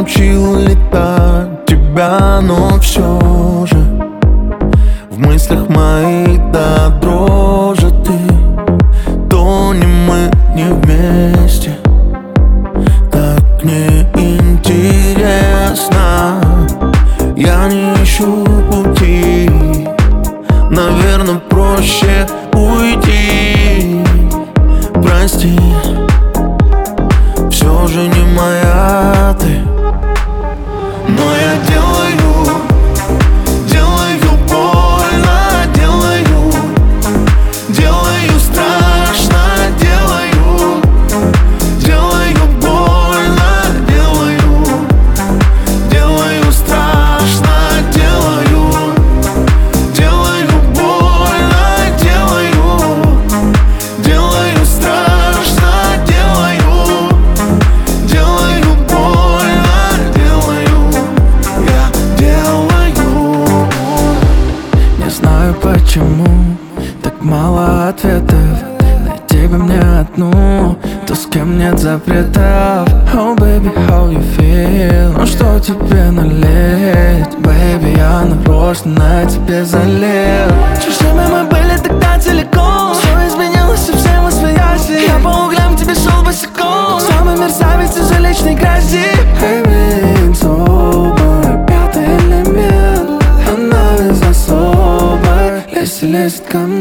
научил летать тебя, но все же в мыслях моих до дрожи ты. То не мы, не вместе, так неинтересно. Я не ищу пути, наверное, проще уйти. Прости, все же не моя ты. Но я делаю больно, делаю страшно, делаю больно, делаю страшно, делаю больно, делаю страшно, делаю больно, я делаю. Не знаю почему так мало ответов. Найти бы мне одну, то с кем нет запретов. Oh baby, how you feel? Ну что тебе налить? Baby, я нарочно на тебе залил. Чужими мы были тогда целиком. Все изменилось, и все мы свояси. Я по углям к тебе шел босиком. Самый мерзавец из личной грязи. Baby, it's over. Пятый элемент, она весь особый. Лезет ко мне.